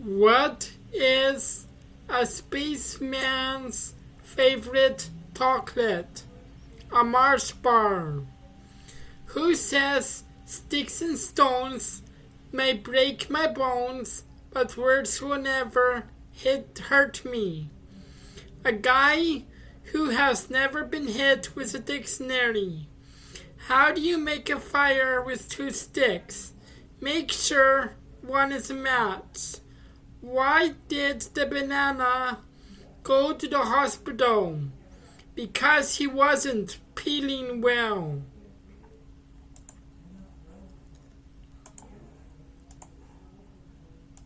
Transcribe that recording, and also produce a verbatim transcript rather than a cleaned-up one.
What is a spaceman's favorite chocolate? A Mars bar. Who says sticks and stones may break my bones, but words will never hit hurt me? A guy who has never been hit with a dictionary. How do you make a fire with two sticks? Make sure one is a match. Why did the banana go to the hospital? Because he wasn't peeling well.